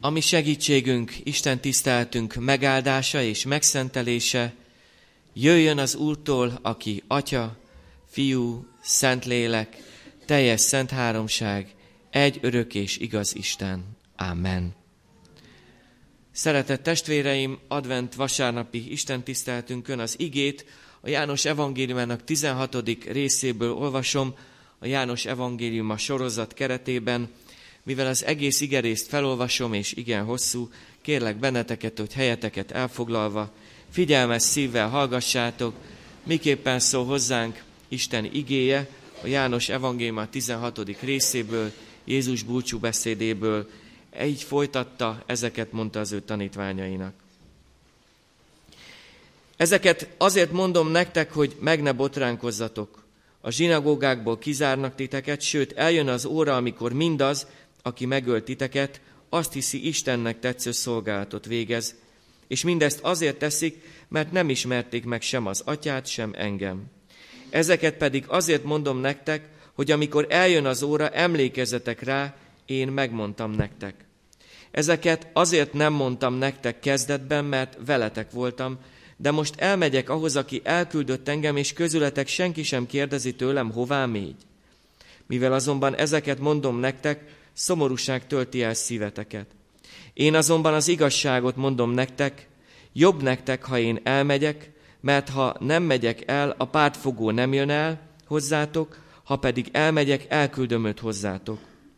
Ami segítségünk, Isten tiszteletünk megáldása és megszentelése jöjjön az Úrtól, aki Atya, Fiú, Szentlélek, teljes szent háromság, egy örök és igaz Isten. Amen. Szeretett testvéreim, advent vasárnapi Isten tiszteletünkön az igét a János evangéliumának 16. részéből olvasom, a János evangéliuma sorozat keretében. Mivel az egész igerészt felolvasom, és igen hosszú, kérlek benneteket, hogy helyeteket elfoglalva, figyelmes szívvel hallgassátok, miképpen szól hozzánk Isten igéje, a János evangéliuma 16. részéből, Jézus búcsúbeszédéből. Így folytatta, ezeket mondta az ő tanítványainak. Ezeket azért mondom nektek, hogy meg ne botránkozzatok. A zsinagógákból kizárnak titeket, sőt eljön az óra, amikor mindaz, aki megölt titeket, azt hiszi, Istennek tetsző szolgálatot végez, és mindezt azért teszik, mert nem ismerték meg sem az Atyát, sem engem. Ezeket pedig azért mondom nektek, hogy amikor eljön az óra, emlékezzetek rá, én megmondtam nektek. Ezeket azért nem mondtam nektek kezdetben, mert veletek voltam, de most elmegyek ahhoz, aki elküldött engem, és közületek senki sem kérdezi tőlem, hová mégy. Mivel azonban ezeket mondom nektek, szomorúság tölti el szíveteket. Én azonban az igazságot mondom nektek, jobb nektek, ha én elmegyek, mert ha nem megyek el, a pártfogó nem jön el hozzátok, ha pedig elmegyek, elküldöm őt hozzátok.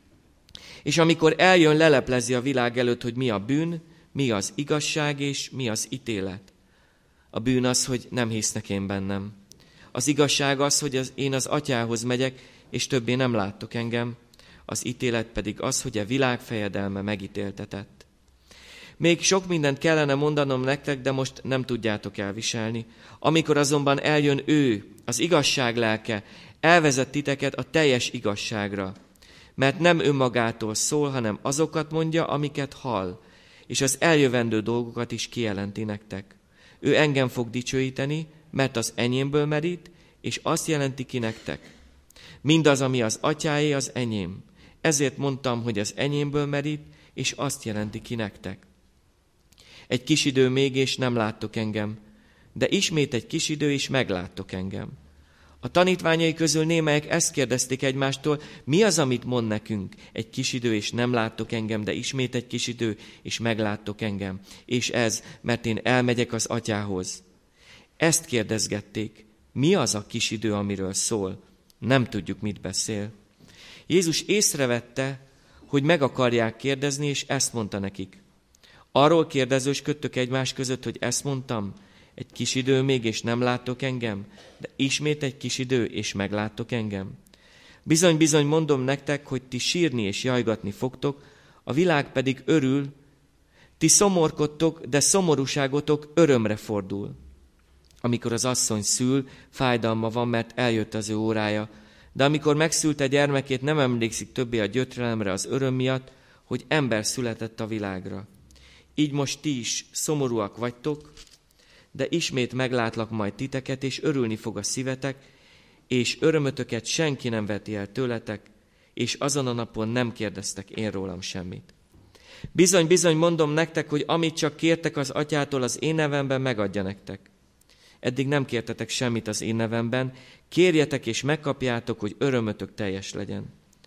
És amikor eljön, leleplezi a világ előtt, hogy mi a bűn, mi az igazság és mi az ítélet. A bűn az, hogy nem hisznek én bennem. Az igazság az, hogy én az Atyához megyek, és többé nem láttok engem. Az ítélet pedig az, hogy a világ fejedelme megítéltetett. Még sok mindent kellene mondanom nektek, de most nem tudjátok elviselni. Amikor azonban eljön ő, az igazság lelke, elvezet titeket a teljes igazságra. Mert nem önmagától szól, hanem azokat mondja, amiket hall, és az eljövendő dolgokat is kijelenti nektek. Ő engem fog dicsőíteni, mert az enyémből merít, és azt jelenti ki nektek. Mindaz, ami az Atyáé, az enyém. Ezért mondtam, hogy az enyémből merít, és azt jelenti ki nektek. Egy kis idő még, és nem láttok engem, de ismét egy kis idő, és megláttok engem. A tanítványai közül némelyek ezt kérdezték egymástól, mi az, amit mond nekünk? Egy kis idő, és nem láttok engem, de ismét egy kis idő, és megláttok engem. És ez, mert én elmegyek az Atyához. Ezt kérdezgették, mi az a kis idő, amiről szól? Nem tudjuk, mit beszél. Jézus észrevette, hogy meg akarják kérdezni, és ezt mondta nekik. Arról kérdezősködtök egymás között, hogy ezt mondtam? Egy kis idő még, és nem láttok engem, de ismét egy kis idő, és megláttok engem. Bizony, bizony mondom nektek, hogy ti sírni és jajgatni fogtok, a világ pedig örül, ti szomorkodtok, de szomorúságotok örömre fordul. Amikor az asszony szül, fájdalma van, mert eljött az ő órája, de amikor megszülte gyermekét, nem emlékszik többé a gyötrelemre az öröm miatt, hogy ember született a világra. Így most ti is szomorúak vagytok, de ismét meglátlak majd titeket, és örülni fog a szívetek, és örömötöket senki nem veti el tőletek, és azon a napon nem kérdeztek én rólam semmit. Bizony, bizony mondom nektek, hogy amit csak kértek az Atyától az én nevemben, megadja nektek. Eddig nem kértetek semmit az én nevemben, kérjetek és megkapjátok, hogy örömötök teljes legyen.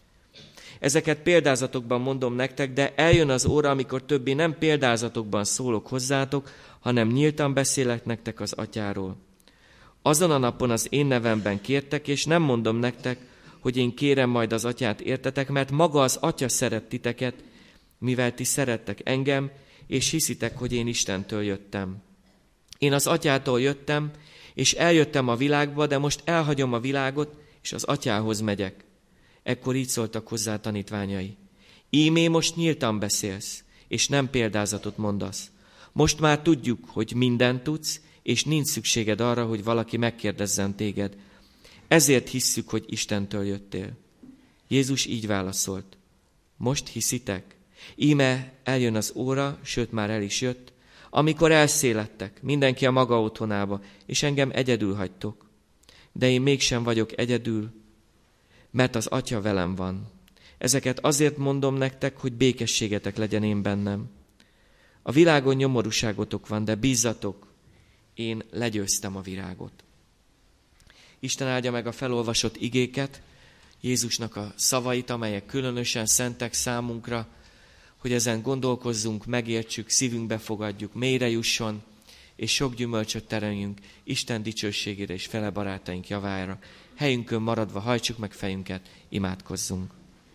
Ezeket példázatokban mondom nektek, de eljön az óra, amikor többé nem példázatokban szólok hozzátok, hanem nyíltan beszélek nektek az Atyáról. Azon a napon az én nevemben kértek, és nem mondom nektek, hogy én kérem majd az Atyát értetek, mert maga az Atya szeret titeket, mivel ti szerettek engem, és hiszitek, hogy én Istentől jöttem. Én az Atyától jöttem, és eljöttem a világba, de most elhagyom a világot, és az Atyához megyek. Ekkor így szóltak hozzá tanítványai. Ímé most nyíltan beszélsz, és nem példázatot mondasz. Most már tudjuk, hogy mindent tudsz, és nincs szükséged arra, hogy valaki megkérdezzen téged. Ezért hisszük, hogy Istentől jöttél. Jézus így válaszolt. Most hiszitek? Íme eljön az óra, sőt már el is jött, amikor elszélettek, mindenki a maga otthonába, és engem egyedül hagytok. De én mégsem vagyok egyedül, mert az Atya velem van. Ezeket azért mondom nektek, hogy békességetek legyen én bennem. A világon nyomorúságotok van, de bízzatok, én legyőztem a virágot. Isten áldja meg a felolvasott igéket, Jézusnak a szavait, amelyek különösen szentek számunkra, hogy ezen gondolkozzunk, megértsük, szívünkbe fogadjuk, mélyre jusson, és sok gyümölcsöt tereljünk Isten dicsőségére és fele barátaink javára. Helyünkön maradva hajtsuk meg fejünket, imádkozzunk.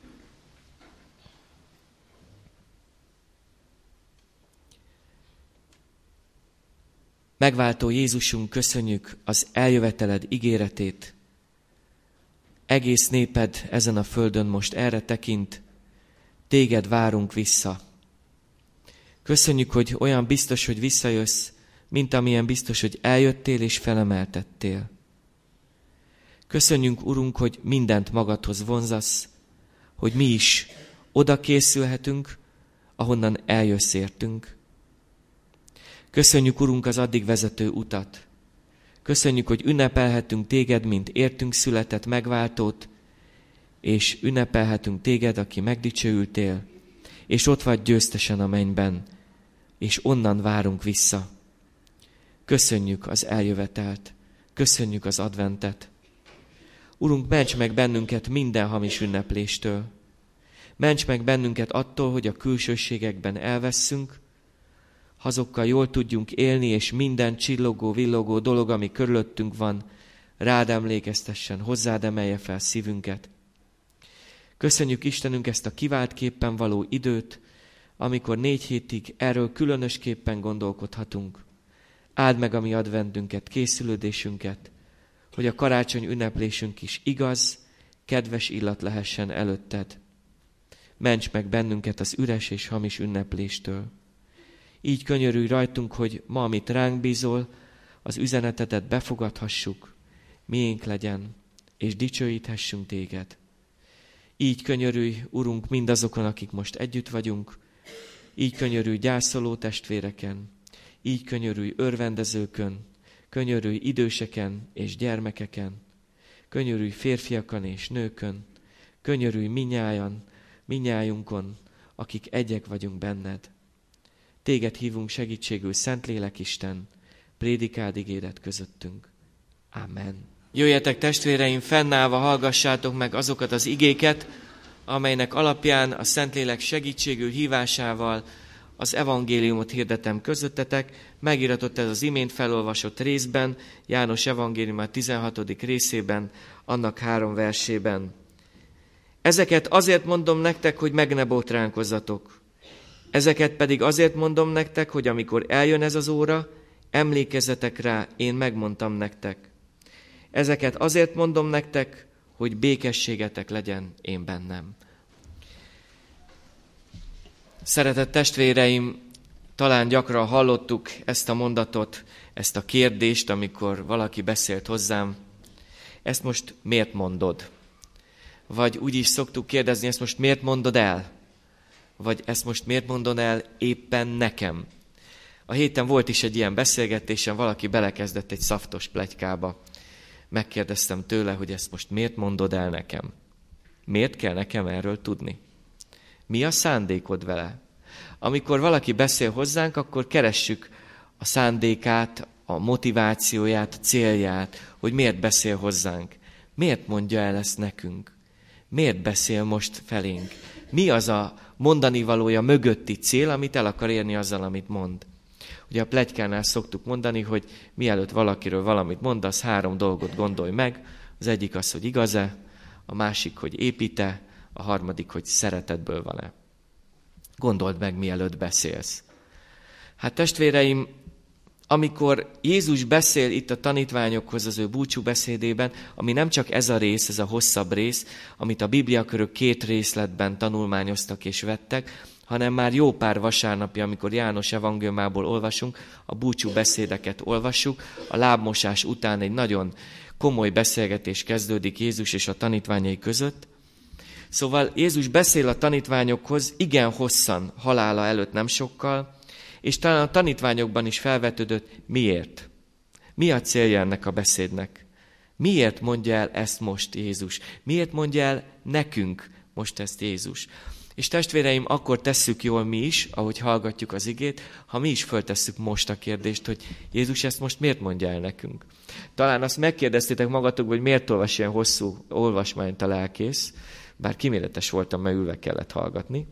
Megváltó Jézusunk, köszönjük az eljöveteled ígéretét. Egész néped ezen a földön most erre tekint, téged várunk vissza. Köszönjük, hogy olyan biztos, hogy visszajössz, mint amilyen biztos, hogy eljöttél és felemeltettél. Köszönjük, Urunk, hogy mindent magadhoz vonzasz, hogy mi is oda készülhetünk, ahonnan eljössz értünk. Köszönjük, Urunk, az addig vezető utat. Köszönjük, hogy ünnepelhetünk téged, mint értünk született megváltót, és ünnepelhetünk téged, aki megdicsőültél, és ott vagy győztesen a mennyben, és onnan várunk vissza. Köszönjük az eljövetelt, köszönjük az adventet. Urunk, ments meg bennünket minden hamis ünnepléstől. Ments meg bennünket attól, hogy a külsőségekben elvesszünk, azokkal jól tudjunk élni, és minden csillogó, villogó dolog, ami körülöttünk van, rád emlékeztessen, hozzád emelje fel szívünket. Köszönjük, Istenünk, ezt a kiváltképpen való időt, amikor 4 hétig erről különösképpen gondolkodhatunk. Áld meg a mi adventünket, készülődésünket, hogy a karácsony ünneplésünk is igaz, kedves illat lehessen előtted. Ments meg bennünket az üres és hamis ünnepléstől. Így könyörülj rajtunk, hogy ma, amit ránk bízol, az üzenetedet befogadhassuk, miénk legyen, és dicsőíthessünk téged. Így könyörülj, Urunk, mindazokon, akik most együtt vagyunk, így könyörülj gyászoló testvéreken, így könyörülj örvendezőkön, könyörülj időseken és gyermekeken, könyörülj férfiakon és nőkön, könyörülj minnyájunkon, akik egyek vagyunk benned. Téged hívunk segítségül, Szentlélek Isten, prédikáld igédet közöttünk. Amen. Jöjjetek, testvéreim, fennállva hallgassátok meg azokat az igéket, amelynek alapján a Szentlélek segítségül hívásával az evangéliumot hirdetem közöttetek. Megiratott ez az imént felolvasott részben, János evangéliuma 16. részében, annak 3 versében. Ezeket azért mondom nektek, hogy meg ne botránkozzatok. Ezeket pedig azért mondom nektek, hogy amikor eljön ez az óra, emlékezzetek rá, én megmondtam nektek. Ezeket azért mondom nektek, hogy békességetek legyen én bennem. Szeretett testvéreim, talán gyakran hallottuk ezt a mondatot, ezt a kérdést, amikor valaki beszélt hozzám. Ezt most miért mondod? Vagy úgy is szoktuk kérdezni, ezt most miért mondod el? Vagy ezt most miért mondod el éppen nekem? A héten volt is egy ilyen beszélgetésen, valaki belekezdett egy szaftos pletykába. Megkérdeztem tőle, hogy ezt most miért mondod el nekem? Miért kell nekem erről tudni? Mi a szándékod vele? Amikor valaki beszél hozzánk, akkor keressük a szándékát, a motivációját, a célját, hogy miért beszél hozzánk. Miért mondja el ezt nekünk? Miért beszél most felénk? Mi az a mondani valója mögötti cél, amit el akar érni azzal, amit mond? Ugye a pletykánál szoktuk mondani, hogy mielőtt valakiről valamit mondasz, 3 dolgot gondolj meg. Az egyik az, hogy igaz-e, a másik, hogy épít-e, a harmadik, hogy szeretetből van-e. Gondold meg, mielőtt beszélsz. Hát testvéreim, amikor Jézus beszél itt a tanítványokhoz az ő búcsúbeszédében, ami nem csak ez a rész, ez a hosszabb rész, amit a bibliakörök 2 részletben tanulmányoztak és vettek, hanem már jó pár vasárnapja, amikor János evangéliumából olvasunk, a búcsúbeszédeket olvassuk, a lábmosás után egy nagyon komoly beszélgetés kezdődik Jézus és a tanítványai között. Szóval Jézus beszél a tanítványokhoz igen hosszan, halála előtt nem sokkal, és talán a tanítványokban is felvetődött, miért? Mi a célja ennek a beszédnek? Miért mondja el ezt most Jézus? Miért mondja el nekünk most ezt Jézus. És testvéreim, akkor tesszük jól mi is, ahogy hallgatjuk az igét, ha mi is föltesszük most a kérdést, hogy Jézus ezt most miért mondja el nekünk. Talán azt megkérdeztétek magatokból, hogy miért olvas ilyen hosszú olvasmányt a lelkész, bár kíméletes voltam, mert ülve kellett hallgatni.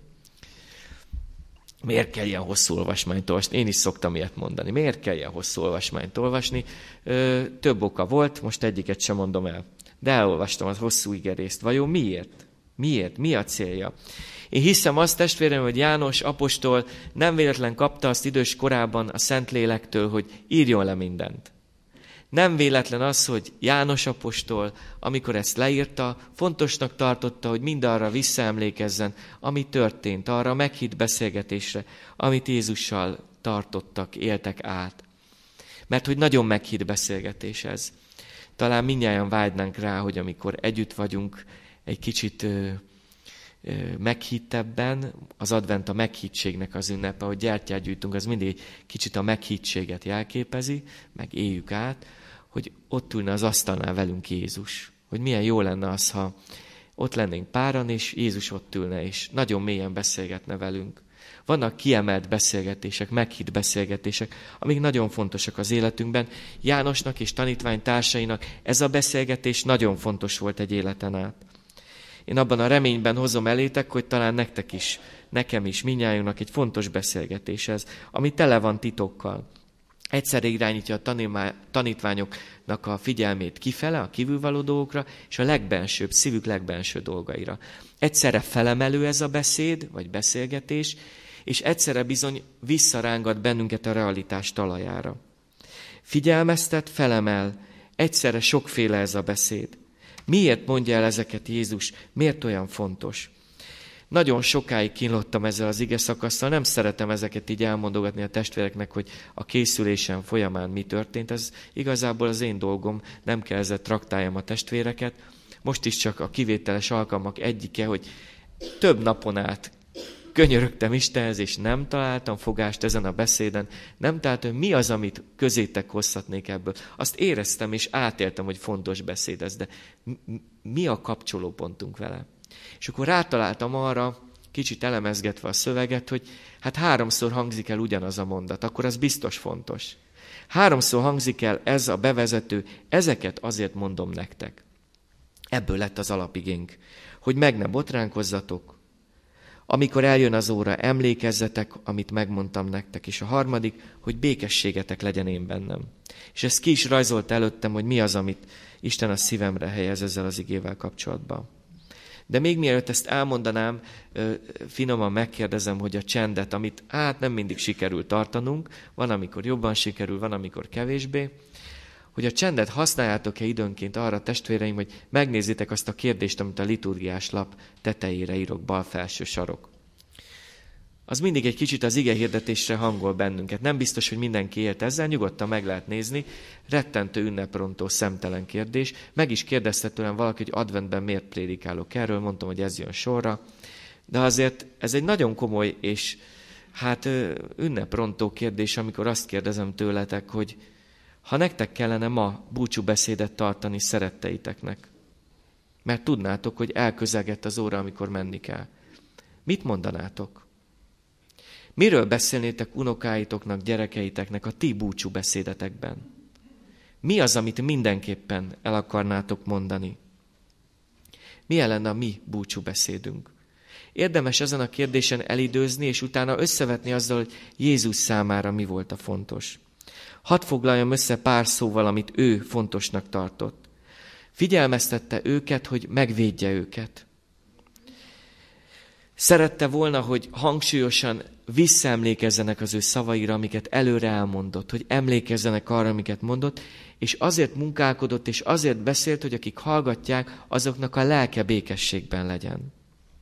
Miért kell ilyen hosszú olvasmányt olvasni? Én is szoktam ilyet mondani. Miért kell ilyen hosszú olvasmányt olvasni? Több oka volt, most egyiket sem mondom el. De elolvastam az hosszú igerészt. Vajon miért? Miért? Mi a célja? Én hiszem azt, testvérem, hogy János apostol nem véletlen kapta azt idős korában a Szentlélektől, hogy írjon le mindent. Nem véletlen az, hogy János apostol, amikor ezt leírta, fontosnak tartotta, hogy mindarra visszaemlékezzen, ami történt, arra a meghitt beszélgetésre, amit Jézussal tartottak, éltek át. Mert hogy nagyon meghitt beszélgetés ez. Talán mindnyájan vágynánk rá, hogy amikor együtt vagyunk, egy kicsit meghittebben, az advent a meghittségnek az ünnepe, hogy gyertyát gyújtunk, az mindig egy kicsit a meghittséget jelképezi, meg éljük át, hogy ott ülne az asztalnál velünk Jézus. Hogy milyen jó lenne az, ha ott lennénk páran, és Jézus ott ülne, és nagyon mélyen beszélgetne velünk. Vannak kiemelt beszélgetések, meghitt beszélgetések, amik nagyon fontosak az életünkben. Jánosnak és tanítványtársainak ez a beszélgetés nagyon fontos volt egy életen át. Én abban a reményben hozom elétek, hogy talán nektek is, nekem is, mindnyájunknak egy fontos beszélgetés ez, ami tele van titokkal. Egyszerre irányítja a tanítványoknak a figyelmét kifele, a kívülvaló dolgokra, és a legbensőbb, szívük legbenső dolgaira. Egyszerre felemelő ez a beszéd, vagy beszélgetés, és egyszerre bizony visszarángat bennünket a realitás talajára. Figyelmeztet, felemel, egyszerre sokféle ez a beszéd. Miért mondja el ezeket Jézus? Miért olyan fontos? Nagyon sokáig kínlottam ezzel az ige szakasszal, nem szeretem ezeket így elmondogatni a testvéreknek, hogy a készülésen folyamán mi történt. Ez igazából az én dolgom, nem kell ezzel traktáljam a testvéreket. Most is csak a kivételes alkalmak egyike, hogy több napon át könyörögtem Istenhez, és nem találtam fogást ezen a beszéden, nem találtam, hogy mi az, amit közétek hozhatnék ebből. Azt éreztem, és átéltem, hogy fontos beszéd ez, de mi a kapcsolópontunk vele? És akkor rátaláltam arra, kicsit elemezgetve a szöveget, hogy hát 3-szor hangzik el ugyanaz a mondat, akkor az biztos fontos. 3-szor hangzik el ez a bevezető, ezeket azért mondom nektek. Ebből lett az alapigénk, hogy meg ne botránkozzatok, amikor eljön az óra, emlékezzetek, amit megmondtam nektek, és a harmadik, hogy békességetek legyen én bennem. És ezt ki is rajzolt előttem, hogy mi az, amit Isten a szívemre helyez ezzel az igével kapcsolatban. De még mielőtt ezt elmondanám, finoman megkérdezem, hogy a csendet, amit nem mindig sikerül tartanunk, van, amikor jobban sikerül, van, amikor kevésbé, hogy a csendet használjátok-e időnként arra, testvéreim, hogy megnézzétek azt a kérdést, amit a liturgiás lap tetejére írok, bal felső sarok. Az mindig egy kicsit az ige hirdetésre hangol bennünket. Nem biztos, hogy mindenki élt ezzel, nyugodtan meg lehet nézni. Rettentő ünneprontó, szemtelen kérdés. Meg is kérdezte tőlem valaki, hogy adventben miért prédikálok erről, mondtam, hogy ez jön sorra. De azért ez egy nagyon komoly és ünneprontó kérdés, amikor azt kérdezem tőletek, hogy ha nektek kellene ma búcsúbeszédet tartani szeretteiteknek, mert tudnátok, hogy elközelgett az óra, amikor menni kell. Mit mondanátok? Miről beszélnétek unokáitoknak, gyerekeiteknek a ti búcsúbeszédetekben? Mi az, amit mindenképpen el akarnátok mondani? Milyen lenne a mi búcsúbeszédünk? Érdemes ezen a kérdésen elidőzni, és utána összevetni azzal, hogy Jézus számára mi volt a fontos. Hadd foglaljam össze pár szóval, amit ő fontosnak tartott. Figyelmeztette őket, hogy megvédje őket. Szerette volna, hogy hangsúlyosan visszaemlékezzenek az ő szavaira, amiket előre elmondott, hogy emlékezzenek arra, amiket mondott, és azért munkálkodott, és azért beszélt, hogy akik hallgatják, azoknak a lelke békességben legyen.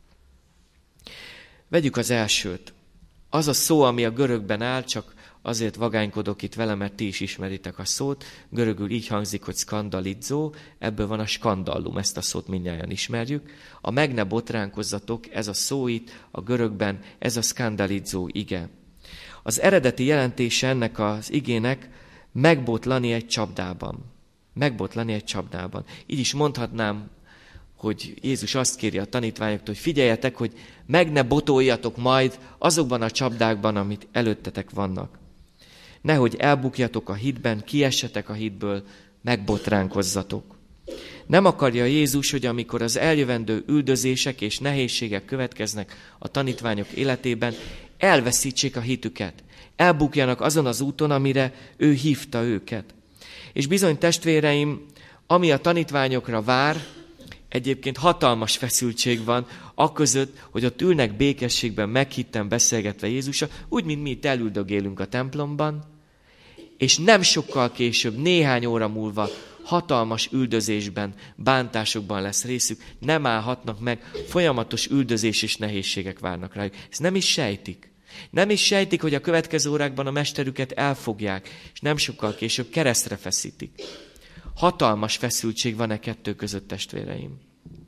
Vegyük az elsőt. Az a szó, ami a görögben áll, csak azért vagánykodok itt vele, mert ti is ismeritek a szót. Görögül így hangzik, hogy skandalizzó, ebből van a skandallum, ezt a szót mindnyájan ismerjük. A meg ne botránkozzatok, ez a szó itt a görögben, ez a skandalizzó ige. Az eredeti jelentése ennek az igének megbotlani egy csapdában. Megbotlani egy csapdában. Így is mondhatnám hogy Jézus azt kéri a tanítványoktól, hogy figyeljetek, hogy meg ne botoljatok majd azokban a csapdákban, amit előttetek vannak. Nehogy elbukjatok a hitben, kiessetek a hitből, megbotránkozzatok. Nem akarja Jézus, hogy amikor az eljövendő üldözések és nehézségek következnek a tanítványok életében, elveszítsék a hitüket. Elbukjanak azon az úton, amire ő hívta őket. És bizony, testvéreim, ami a tanítványokra vár, egyébként hatalmas feszültség van aközött, hogy ott ülnek békességben, meghitten beszélgetve Jézussal, úgy, mint mi itt elüldögélünk a templomban, és nem sokkal később, néhány óra múlva hatalmas üldözésben, bántásokban lesz részük, nem állhatnak meg, folyamatos üldözés és nehézségek várnak rájuk. Ezt nem is sejtik. Nem is sejtik, hogy a következő órákban a mesterüket elfogják, és nem sokkal később keresztre feszítik. Hatalmas feszültség van kettő között, testvéreim.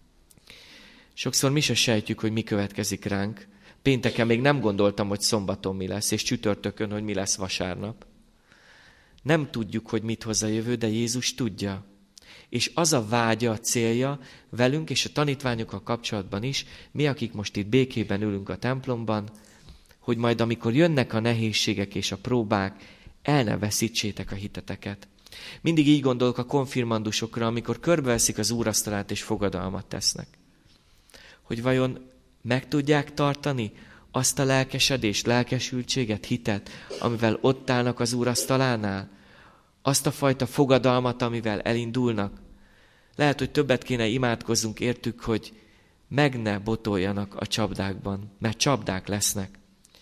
Sokszor mi se sejtjük, hogy mi következik ránk. Pénteken még nem gondoltam, hogy szombaton mi lesz, és csütörtökön, hogy mi lesz vasárnap. Nem tudjuk, hogy mit hoz a jövő, de Jézus tudja. És az a vágya, a célja velünk és a tanítványokkal kapcsolatban is, mi, akik most itt békében ülünk a templomban, hogy majd amikor jönnek a nehézségek és a próbák, el ne veszítsétek a hiteteket. Mindig így gondolok a konfirmandusokra, amikor körbeveszik az úrasztalát és fogadalmat tesznek. Hogy vajon meg tudják tartani azt a lelkesedést, lelkesültséget, hitet, amivel ott állnak az úrasztalánál? Azt a fajta fogadalmat, amivel elindulnak? Lehet, hogy többet kéne imádkozzunk értük, hogy meg ne botoljanak a csapdákban, mert csapdák lesznek.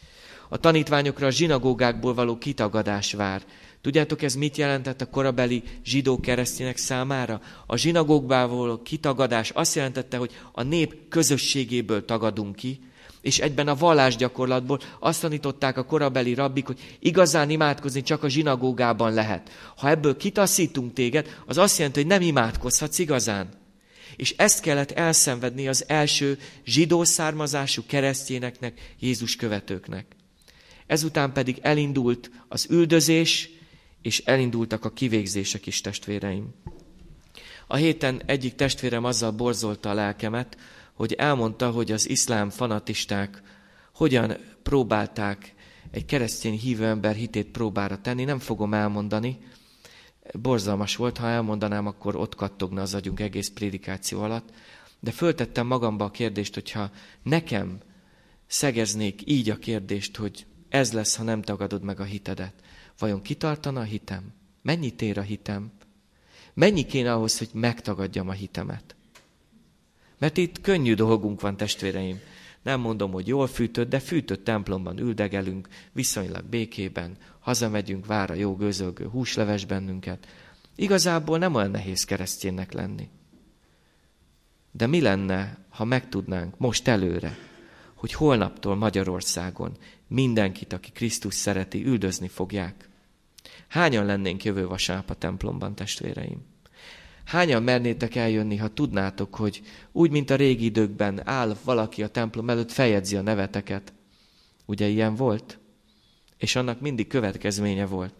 A tanítványokra a zsinagógákból való kitagadás vár. Tudjátok, ez mit jelentett a korabeli zsidó keresztények számára? A zsinagógból való kitagadás azt jelentette, hogy a nép közösségéből tagadunk ki, és egyben a vallásgyakorlatból azt tanították a korabeli rabbik, hogy igazán imádkozni csak a zsinagógában lehet. Ha ebből kitaszítunk téged, az azt jelenti, hogy nem imádkozhatsz igazán. És ezt kellett elszenvedni az első zsidó származású keresztényeknek, Jézus követőknek. Ezután pedig elindult az üldözés, és elindultak a kivégzések is, testvéreim. A héten egyik testvérem azzal borzolta a lelkemet, hogy elmondta, hogy az iszlám fanatisták hogyan próbálták egy keresztény hívő ember hitét próbára tenni. Nem fogom elmondani. Borzalmas volt, ha elmondanám, akkor ott kattogna az agyunk egész prédikáció alatt. De föltettem magamba a kérdést, hogyha nekem szegeznék így a kérdést, hogy ez lesz, ha nem tagadod meg a hitedet. Vajon kitartana a hitem? Mennyit ér a hitem? Mennyi kéne ahhoz, hogy megtagadjam a hitemet? Mert itt könnyű dolgunk van, testvéreim. Nem mondom, hogy jól fűtött, de fűtött templomban üldegelünk, viszonylag békében, hazamegyünk, vár a jó gőzölgő húsleves bennünket. Igazából nem olyan nehéz kereszténynek lenni. De mi lenne, ha megtudnánk most előre, hogy holnaptól Magyarországon mindenkit, aki Krisztus szereti, üldözni fogják? Hányan lennénk jövő vasárnap a templomban, testvéreim? Hányan mernétek eljönni, ha tudnátok, hogy úgy, mint a régi időkben áll valaki a templom előtt, feljegyzi a neveteket? Ugye ilyen volt? És annak mindig következménye volt.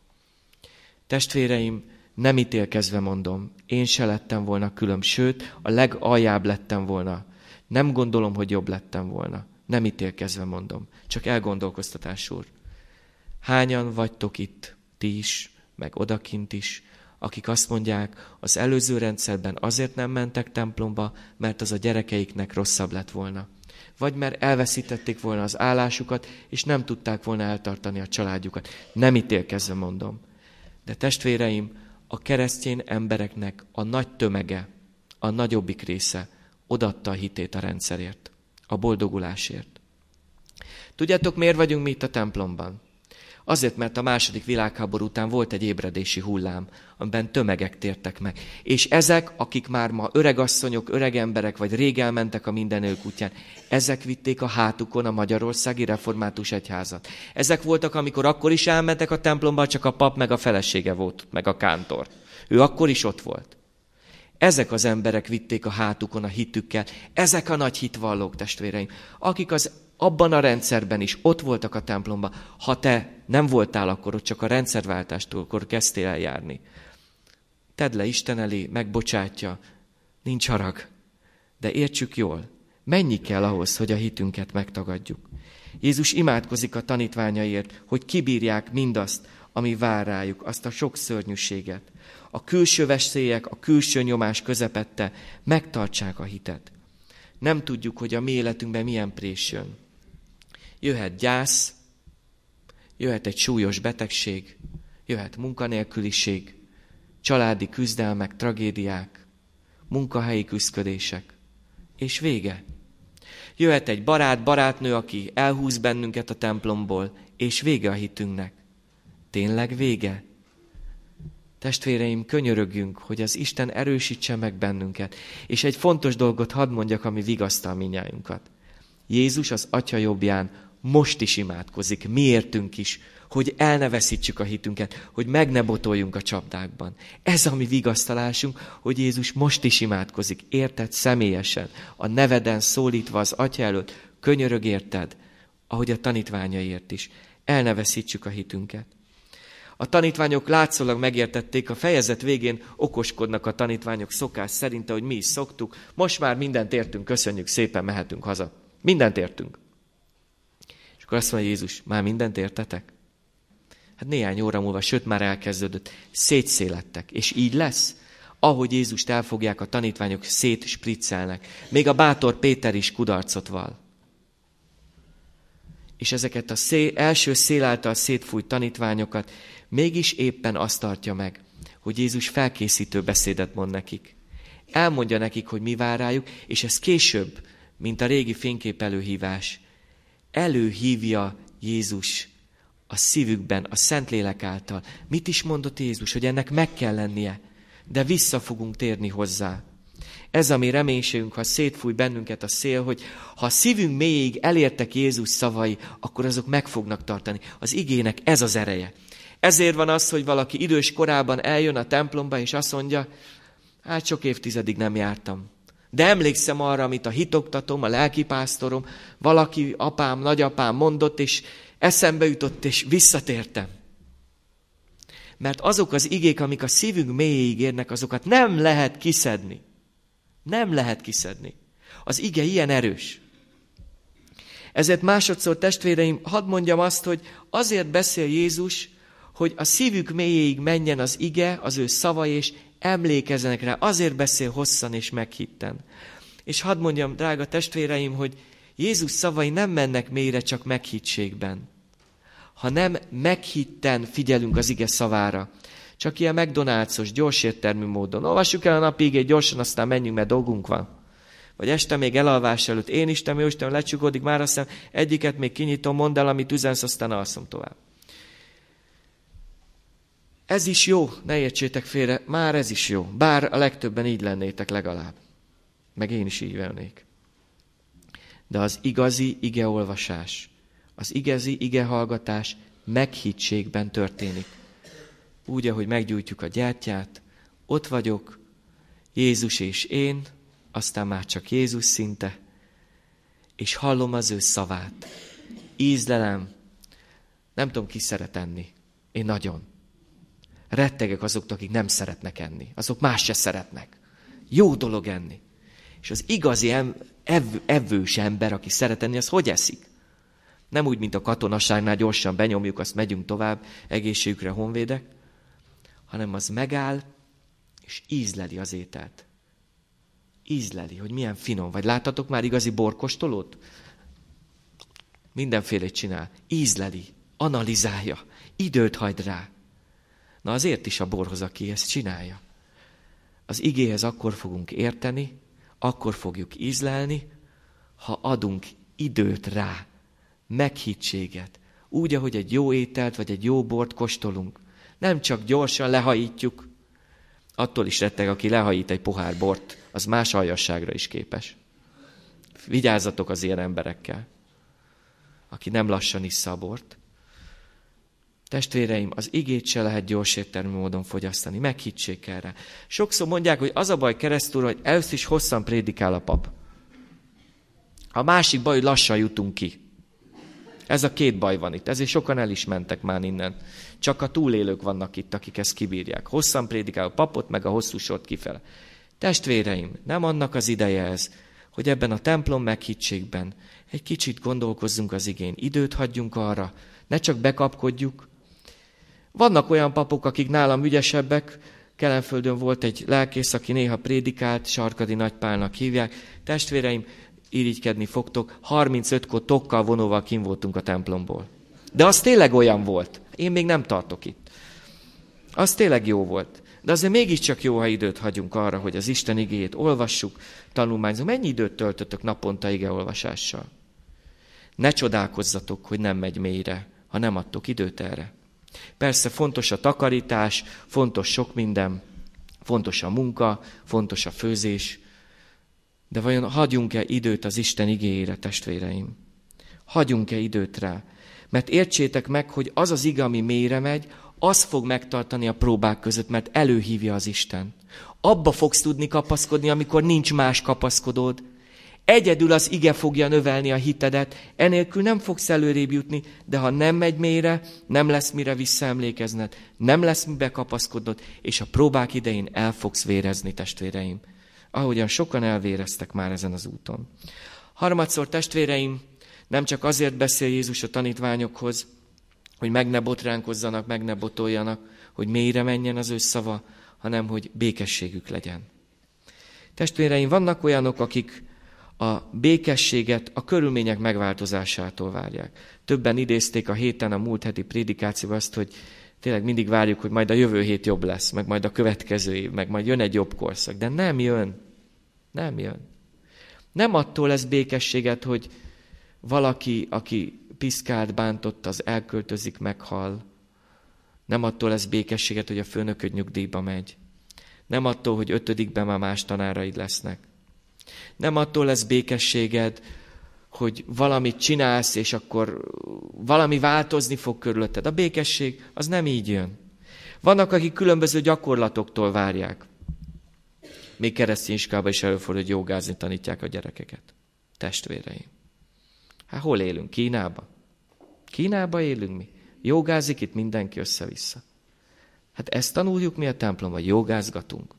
Testvéreim, nem ítélkezve mondom, én se lettem volna különb, sőt, a legaljább lettem volna. Nem gondolom, hogy jobb lettem volna. Nem ítélkezve mondom, csak elgondolkoztatásul. Hányan vagytok itt, ti is, meg odakint is, akik azt mondják, az előző rendszerben azért nem mentek templomba, mert az a gyerekeiknek rosszabb lett volna. Vagy mert elveszítették volna az állásukat, és nem tudták volna eltartani a családjukat. Nem ítélkezve mondom. De testvéreim, a keresztény embereknek a nagy tömege, a nagyobbik része odaadta a hitét a rendszerért, a boldogulásért. Tudjátok, miért vagyunk mi itt a templomban? Azért, mert a második világháború után volt egy ébredési hullám, amiben tömegek tértek meg. És ezek, akik már ma öregasszonyok, öreg emberek, vagy rég elmentek a mindenők útján, ezek vitték a hátukon a Magyarországi Református Egyházat. Ezek voltak, amikor akkor is elmentek a templomba, csak a pap meg a felesége volt, meg a kántor. Ő akkor is ott volt. Ezek az emberek vitték a hátukon a hitükkel. Ezek a nagy hitvallók, testvéreim, akik abban a rendszerben is ott voltak a templomban. Ha te nem voltál akkor ott, csak a rendszerváltástól, akkor kezdtél el járni. Tedd le Isten elé, megbocsátja, nincs harag. De értsük jól, mennyi kell ahhoz, hogy a hitünket megtagadjuk. Jézus imádkozik a tanítványaiért, hogy kibírják mindazt, ami vár rájuk, azt a sok szörnyűséget. A külső veszélyek, a külső nyomás közepette megtartsák a hitet. Nem tudjuk, hogy a mi életünkben milyen prés jön. Jöhet gyász, jöhet egy súlyos betegség, jöhet munkanélküliség, családi küzdelmek, tragédiák, munkahelyi küszködések, és vége. Jöhet egy barátnő, aki elhúz bennünket a templomból, és vége a hitünknek. Tényleg vége? Testvéreim, könyörögjünk, hogy az Isten erősítse meg bennünket. És egy fontos dolgot hadd mondjak, ami vigasztal minnyájunkat. Jézus az Atya jobbján most is imádkozik, miértünk is, hogy el ne veszítsük a hitünket, hogy meg ne botoljunk a csapdákban. Ez a mi vigasztalásunk, hogy Jézus most is imádkozik, érted, személyesen, a neveden szólítva az Atya előtt, könyörög érted, ahogy a tanítványaiért is. El ne veszítsük a hitünket. A tanítványok látszólag megértették, a fejezet végén okoskodnak a tanítványok szokás szerint, ahogy mi is szoktuk. Most már mindent értünk, köszönjük szépen, mehetünk haza. Mindent értünk. És akkor azt mondja Jézus, már mindent értetek? Hát néhány óra múlva, sőt már elkezdődött, szétszélettek. És így lesz? Ahogy Jézust elfogják, a tanítványok szétspriccelnek. Még a bátor Péter is kudarcot vall. És ezeket az első szél által szétfújt tanítványokat mégis éppen azt tartja meg, hogy Jézus felkészítő beszédet mond nekik. Elmondja nekik, hogy mi vár rájuk, és ez később, mint a régi fényképelőhívás, előhívja Jézus a szívükben, a Szentlélek által. Mit is mondott Jézus, hogy ennek meg kell lennie, de vissza fogunk térni hozzá. Ez a mi reménységünk, ha szétfúj bennünket a szél, hogy ha a szívünk mélyéig elértek Jézus szavai, akkor azok meg fognak tartani. Az igének ez az ereje. Ezért van az, hogy valaki idős korában eljön a templomba, és azt mondja, hát sok évtizedig nem jártam. De emlékszem arra, amit a hitoktatom, a lelkipásztorom, valaki, apám, nagyapám mondott, és eszembe jutott, és visszatértem. Mert azok az igék, amik a szívünk mélyéig érnek, azokat nem lehet kiszedni. Nem lehet kiszedni. Az ige ilyen erős. Ezért másodszor, testvéreim, hadd mondjam azt, hogy azért beszél Jézus, hogy a szívük mélyéig menjen az ige, az ő szavai, és emlékezzenek rá. Azért beszél hosszan és meghitten. És hadd mondjam, drága testvéreim, hogy Jézus szavai nem mennek mélyre csak meghittségben. Ha nem meghitten figyelünk az ige szavára, csak ilyen McDonald's-os, gyorsértelmű módon. Olvassuk el a napi igét gyorsan, aztán menjünk, mert dolgunk van. Vagy este még elalvás előtt. Én Isten, jó Isten, lecsukódik, már azt hiszem, egyiket még kinyitom, mondd el, amit üzensz, aztán alszom tovább. Ez is jó, ne értsétek félre, már ez is jó. Bár a legtöbben így lennétek legalább. Meg én is így lennék. De az igazi igeolvasás, az igazi igehallgatás meghittségben történik. Úgy, ahogy meggyújtjuk a gyertyát, ott vagyok, Jézus és én, aztán már csak Jézus szinte, és hallom az ő szavát. Ízlelem. Nem tudom, ki szeret enni. Én nagyon. Rettegek azoktól, akik nem szeretnek enni. Azok más se szeretnek. Jó dolog enni. És az igazi evős ember, aki szeret enni, az hogy eszik? Nem úgy, mint a katonaságnál gyorsan benyomjuk, azt megyünk tovább, egészségükre honvédek, hanem az megáll, és ízleli az ételt. Ízleli, hogy milyen finom. Vagy láttatok már igazi borkostolót? Mindenfélét csinál. Ízleli, analizálja, időt hagy rá. Na azért is a borhoz, aki ezt csinálja. Az igéhez akkor fogunk érteni, akkor fogjuk ízlelni, ha adunk időt rá, meghittséget. Úgy, ahogy egy jó ételt, vagy egy jó bort kóstolunk. Nem csak gyorsan lehajítjuk. Attól is retteg, aki lehajít egy pohár bort, az más aljasságra is képes. Vigyázzatok az ilyen emberekkel, aki nem lassan issza a bort. Testvéreim, az igét se lehet gyorsértelmű módon fogyasztani, meghitsék erre. Sokszor mondják, hogy az a baj keresztül, hogy először is hosszan prédikál a pap. A másik baj, hogy lassan jutunk ki. Ez a két baj van itt, ezért sokan el is mentek már innen. Csak a túlélők vannak itt, akik ezt kibírják. Hosszan prédikál a papot, meg a hosszú sort kifele. Testvéreim, nem annak az ideje ez, hogy ebben a templom meghittségben egy kicsit gondolkozzunk az igén, időt hagyjunk arra, ne csak bekapkodjuk. Vannak olyan papok, akik nálam ügyesebbek, Kelenföldön volt egy lelkész, aki néha prédikált, Sarkadi Nagypálnak hívják. Testvéreim, irigykedni fogtok, 35-kor tokkal vonóval kint voltunk a templomból. De az tényleg olyan volt. Én még nem tartok itt. Az tényleg jó volt. De azért mégiscsak jó, ha időt hagyunk arra, hogy az Isten igéjét olvassuk, tanulmányzunk. Mennyi időt töltöttök naponta igeolvasással? Ne csodálkozzatok, hogy nem megy mélyre, ha nem adtok időt erre. Persze fontos a takarítás, fontos sok minden, fontos a munka, fontos a főzés, de vajon hagyjunk-e időt az Isten igéjére, testvéreim? Hagyjunk-e időt rá? Mert értsétek meg, hogy az az ige, ami mélyre megy, az fog megtartani a próbák között, mert előhívja az Isten. Abba fogsz tudni kapaszkodni, amikor nincs más kapaszkodód. Egyedül az ige fogja növelni a hitedet, enélkül nem fogsz előrébb jutni, de ha nem megy mélyre, nem lesz mire visszaemlékezned, nem lesz mibe kapaszkodnod, és a próbák idején el fogsz vérezni, testvéreim. Ahogyan sokan elvéreztek már ezen az úton. Harmadszor, testvéreim, nem csak azért beszél Jézus a tanítványokhoz, hogy meg ne botránkozzanak, meg ne botoljanak, hogy mélyre menjen az ő szava, hanem hogy békességük legyen. Testvéreim, vannak olyanok, akik a békességet a körülmények megváltozásától várják. Többen idézték a héten, a múlt heti prédikációban azt, hogy tényleg mindig várjuk, hogy majd a jövő hét jobb lesz, meg majd a következő év, meg majd jön egy jobb korszak. De nem jön. Nem jön. Nem attól lesz békességet, hogy valaki, aki piszkált, bántott, az elköltözik, meghal. Nem attól lesz békességet, hogy a főnököd nyugdíjba megy. Nem attól, hogy 5-ben már más tanáraid lesznek. Nem attól lesz békességed, hogy valamit csinálsz, és akkor valami változni fog körülötted. A békesség az nem így jön. Vannak, akik különböző gyakorlatoktól várják. Még keresztény iskolában is előfordul, hogy jogázni tanítják a gyerekeket. Testvéreim. Hát hol élünk? Kínában? Kínában élünk mi? Jogázik itt mindenki össze-vissza. Hát ezt tanuljuk mi a templomban, jogázgatunk.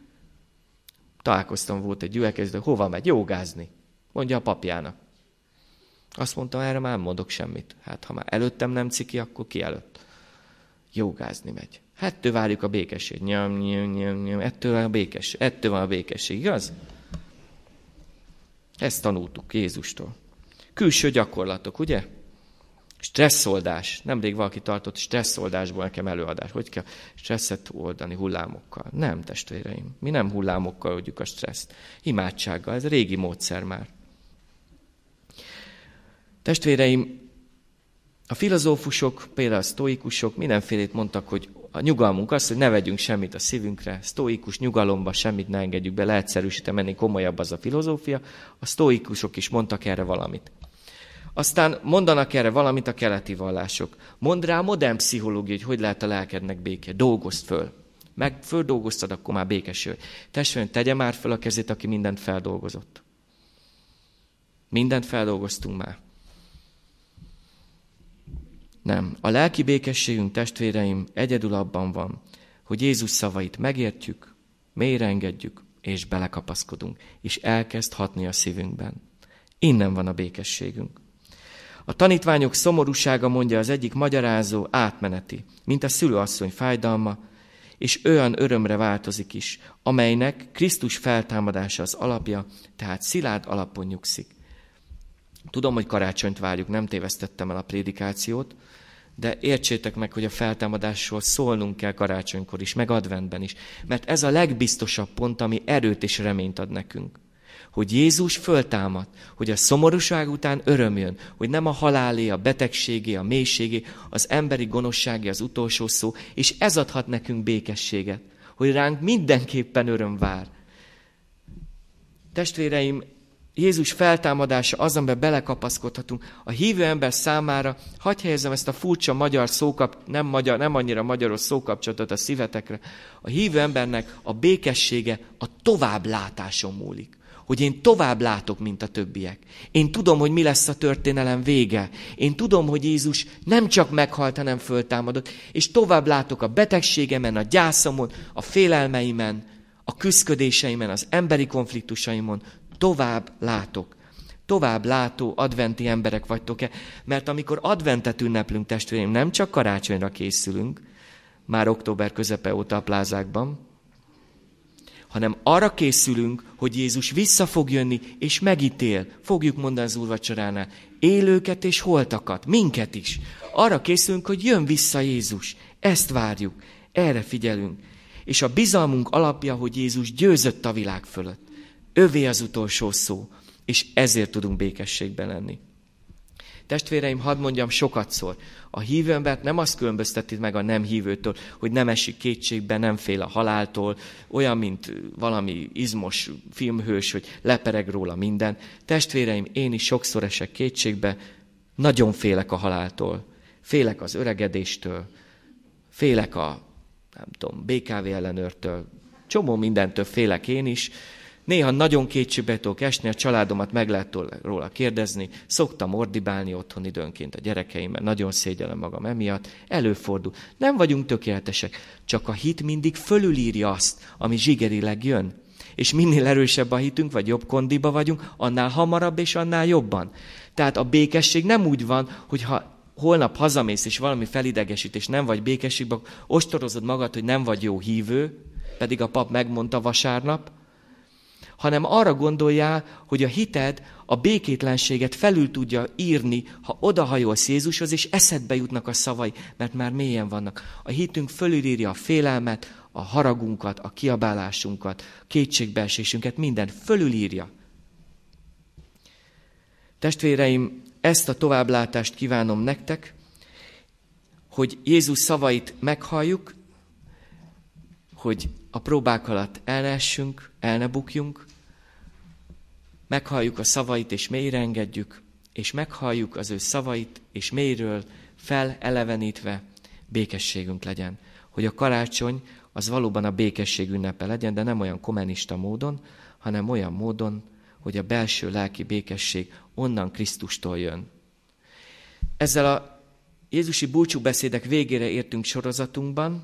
Találkoztam, volt egy gyülekezet, hogy hova megy? Jogázni. Mondja a papjának. Azt mondtam, erre már nem mondok semmit. Hát ha már előttem nem ciki, akkor ki előtt? Jogázni megy. Hát ettől várjuk a békesség. Ettől van a békesség, igaz? Ezt tanultuk Jézustól. Külső gyakorlatok, ugye? Stresszoldás. Nemrég valaki tartott stresszoldásból nekem előadás. Hogy kell stresszet oldani hullámokkal? Nem, testvéreim. Mi nem hullámokkal oldjuk a stresszt. Imádsággal. Ez régi módszer már. Testvéreim, a filozófusok, például a sztoikusok mindenfélét mondtak, hogy a nyugalmunk az, hogy ne vegyünk semmit a szívünkre, sztoikus nyugalomba semmit ne engedjük be, leegyszerűsítem, ennél komolyabb az a filozófia. A sztoikusok is mondtak erre valamit. Aztán mondanak erre valamit a keleti vallások. Mondd rá a modern pszichológia, hogy lehet a lelkednek béke. Dolgozd föl. Meg földolgoztad, akkor már békes jöjj. Testvérem, tegye már föl a kezét, aki mindent feldolgozott. Mindent feldolgoztunk már. Nem. A lelki békességünk, testvéreim, egyedül abban van, hogy Jézus szavait megértjük, mélyre engedjük, és belekapaszkodunk, és elkezd hatni a szívünkben. Innen van a békességünk. A tanítványok szomorúsága, mondja az egyik magyarázó, átmeneti, mint a szülőasszony fájdalma, és olyan örömre változik is, amelynek Krisztus feltámadása az alapja, tehát szilárd alapon nyugszik. Tudom, hogy karácsonyt várjuk, nem tévesztettem el a prédikációt, de értsétek meg, hogy a feltámadásról szólnunk kell karácsonykor is, meg adventben is, mert ez a legbiztosabb pont, ami erőt és reményt ad nekünk. Hogy Jézus föltámad, hogy a szomorúság után öröm jön, hogy nem a halálé, a betegségé, a mélységé, az emberi gonoszságé az utolsó szó, és ez adhat nekünk békességet, hogy ránk mindenképpen öröm vár. Testvéreim, Jézus feltámadása az, amiben belekapaszkodhatunk. A hívő ember számára, hadd helyezzem ezt a furcsa magyar nem annyira magyaros szókapcsolatot a szívetekre, a hívő embernek a békessége a továbblátáson múlik. Hogy én tovább látok, mint a többiek. Én tudom, hogy mi lesz a történelem vége. Én tudom, hogy Jézus nem csak meghalt, hanem föltámadott, és tovább látok a betegségemen, a gyászomon, a félelmeimen, a küszködéseimen, az emberi konfliktusaimon. tovább látok. Tovább látó adventi emberek vagytok-e? Mert amikor adventet ünneplünk, testvéreim, nem csak karácsonyra készülünk, már október közepe óta a plázákban, hanem arra készülünk, hogy Jézus vissza fog jönni, és megítél, fogjuk mondani az úrvacsoránál, élőket és holtakat, minket is. Arra készülünk, hogy jön vissza Jézus. Ezt várjuk, erre figyelünk. És a bizalmunk alapja, hogy Jézus győzött a világ fölött. Övé az utolsó szó, és ezért tudunk békességben lenni. Testvéreim, hadd mondjam sokatszor, a hívő embert nem azt különbözteti meg a nem hívőtől, hogy nem esik kétségbe, nem fél a haláltól, olyan, mint valami izmos filmhős, hogy lepereg róla minden. Testvéreim, én is sokszor esek kétségbe, nagyon félek a haláltól, félek az öregedéstől, félek a, nem tudom, BKV ellenőrtől, csomó mindentől félek én is. Néha nagyon kétségbe tudok esni, a családomat meg lehet róla kérdezni, szoktam ordibálni otthon időnként a gyerekeimmel, nagyon szégyellem magam emiatt, előfordul. Nem vagyunk tökéletesek, csak a hit mindig fölülírja azt, ami zsigerileg jön. És minél erősebb a hitünk, vagy jobb kondiba vagyunk, annál hamarabb és annál jobban. Tehát a békesség nem úgy van, hogy ha holnap hazamész és valami felidegesít, és nem vagy békességben, ostorozod magad, hogy nem vagy jó hívő, pedig a pap megmondta vasárnap, hanem arra gondoljál, hogy a hited a békétlenséget felül tudja írni, ha odahajolsz Jézushoz, és eszedbe jutnak a szavai, mert már mélyen vannak. A hitünk fölülírja a félelmet, a haragunkat, a kiabálásunkat, a kétségbeesésünket, mindent fölülírja. Testvéreim, ezt a továbblátást kívánom nektek, hogy Jézus szavait meghalljuk, hogy a próbák alatt el ne essünk, el ne bukjunk, meghalljuk a szavait és mélyre engedjük, és meghalljuk az ő szavait, és mélyről felelevenítve békességünk legyen. Hogy a karácsony az valóban a békesség ünnepe legyen, de nem olyan kommunista módon, hanem olyan módon, hogy a belső lelki békesség onnan Krisztustól jön. Ezzel a jézusi búcsúbeszédek végére értünk sorozatunkban,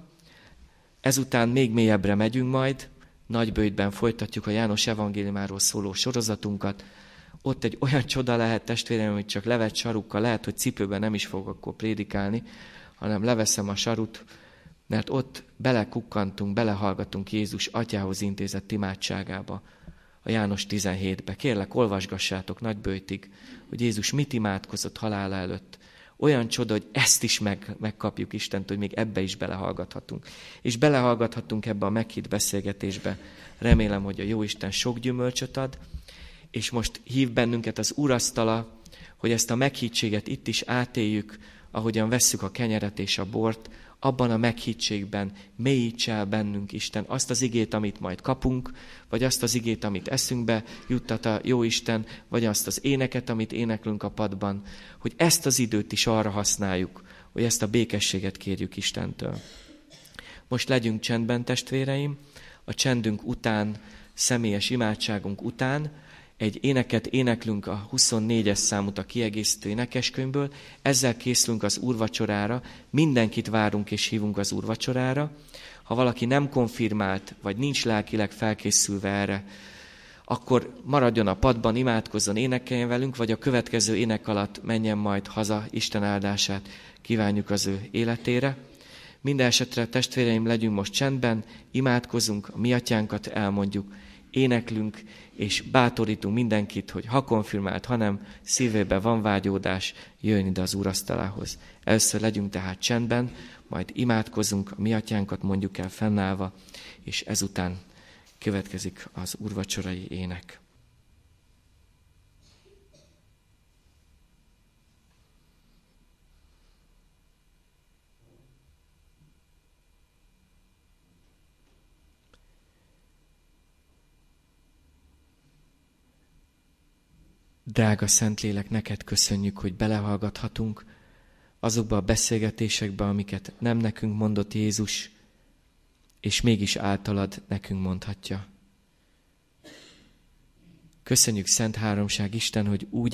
ezután még mélyebbre megyünk majd, Nagyböjtben folytatjuk a János evangéliumáról szóló sorozatunkat. Ott egy olyan csoda lehet, testvérem, hogy csak levett sarukkal, lehet, hogy cipőben nem is fogok akkor prédikálni, hanem leveszem a sarut, mert ott belekukkantunk, belehallgatunk Jézus atyához intézett imádságába, a János 17-be. Kérlek, olvasgassátok Nagyböjtig, hogy Jézus mit imádkozott halála előtt. Olyan csoda, hogy ezt is megkapjuk Istent, hogy még ebbe is belehallgathatunk. És belehallgathatunk ebbe a meghitt beszélgetésbe. Remélem, hogy a Jóisten sok gyümölcsöt ad, és most hív bennünket az úrasztala, hogy ezt a meghittséget itt is átéljük, ahogyan vesszük a kenyeret és a bort, abban a meghittségben mélyíts el bennünk Isten azt az igét, amit majd kapunk, vagy azt az igét, amit eszünkbe juttat a Jóisten, vagy azt az éneket, amit éneklünk a padban, hogy ezt az időt is arra használjuk, hogy ezt a békességet kérjük Istentől. Most legyünk csendben, testvéreim, a csendünk után, személyes imádságunk után, egy éneket éneklünk, a 24-es számot a kiegészítő énekeskönyvből, ezzel készülünk az úrvacsorára, mindenkit várunk és hívunk az úrvacsorára. Ha valaki nem konfirmált, vagy nincs lelkileg felkészülve erre, akkor maradjon a padban, imádkozzon, énekeljen velünk, vagy a következő ének alatt menjen majd haza, Isten áldását kívánjuk az ő életére. Minden esetre, testvéreim, legyünk most csendben, imádkozunk, a mi atyánkat elmondjuk, éneklünk, és bátorítunk mindenkit, hogy ha konfirmált, hanem szívében van vágyódás, jöjjön ide az úrasztalához. Először legyünk tehát csendben, majd imádkozunk, a mi atyánkat mondjuk el fennállva, és ezután következik az úrvacsorai ének. Drága Szentlélek, neked köszönjük, hogy belehallgathatunk azokba a beszélgetésekbe, amiket nem nekünk mondott Jézus, és mégis általad nekünk mondhatja. Köszönjük, Szent Háromság Isten, hogy úgy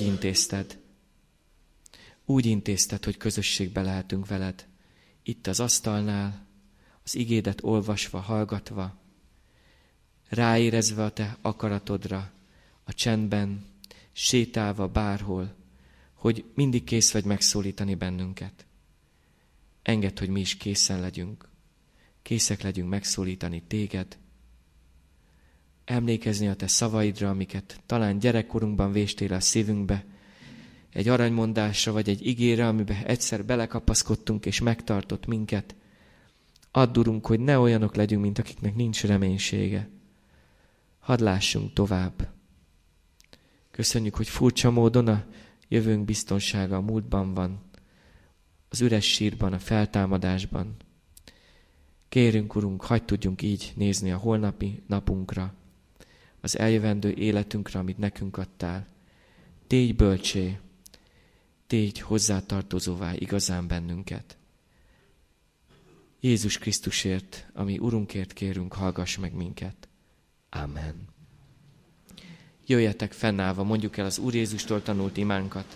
intézted, hogy közösségbe lehetünk veled. Itt az asztalnál, az igédet olvasva, hallgatva, ráérezve a te akaratodra, a csendben, sétálva bárhol, hogy mindig kész vagy megszólítani bennünket. Engedd, hogy mi is készen legyünk. Készek legyünk megszólítani téged, emlékezni a te szavaidra, amiket talán gyerekkorunkban véstél a szívünkbe, egy aranymondásra vagy egy igére, amiben egyszer belekapaszkodtunk és megtartott minket. Add, Urunk, hogy ne olyanok legyünk, mint akiknek nincs reménysége. Hadd lássunk tovább. Köszönjük, hogy furcsa módon a jövőnk biztonsága a múltban van, az üres sírban, a feltámadásban. Kérünk, Urunk, hadd tudjunk így nézni a holnapi napunkra, az eljövendő életünkre, amit nekünk adtál. Tégy bölcsé, tégy hozzátartozóvá igazán bennünket. Jézus Krisztusért, ami Urunkért kérünk, hallgass meg minket. Amen. Jöjjetek fennállva, mondjuk el az Úr Jézustól tanult imánkat.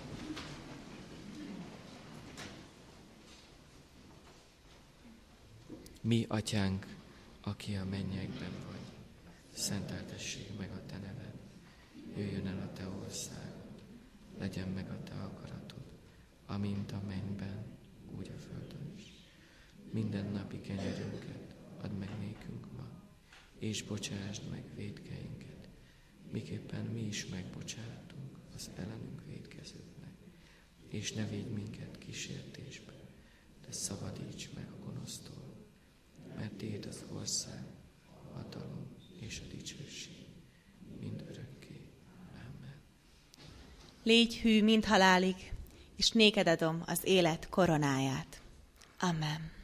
Mi, Atyánk, aki a mennyekben vagy, szenteltessék meg a te neved. Jöjjön el a te országod, legyen meg a te akaratod, amint a mennyben, úgy a földön is. Minden napi kenyerünket add meg nékünk ma, és bocsásd meg vétkeinket, miképpen mi is megbocsátunk az ellenünk vétkezőknek. És ne védj minket kísértésbe, de szabadíts meg a gonosztól, mert tiéd az ország, a hatalom és a dicsőség mind örökké. Amen. Légy hű mind halálig, és néked adom az élet koronáját. Amen.